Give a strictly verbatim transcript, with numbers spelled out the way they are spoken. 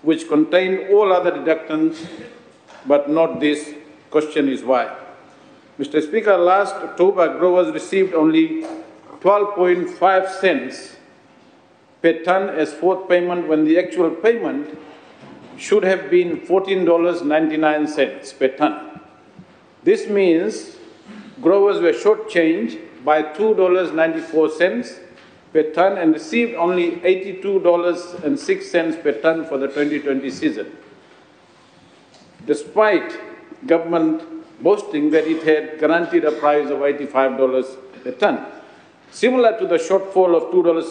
which contained all other deductions, but not this. Question is why? Mister Speaker, last October, growers received only twelve point five cents per tonne as fourth payment, when the actual payment should have been fourteen dollars and ninety-nine cents per tonne. This means growers were shortchanged by two dollars and ninety-four cents per tonne and received only eighty-two dollars and six cents per tonne for the twenty twenty season, despite government boasting that it had guaranteed a price of eighty-five dollars per tonne. Similar to the shortfall of two dollars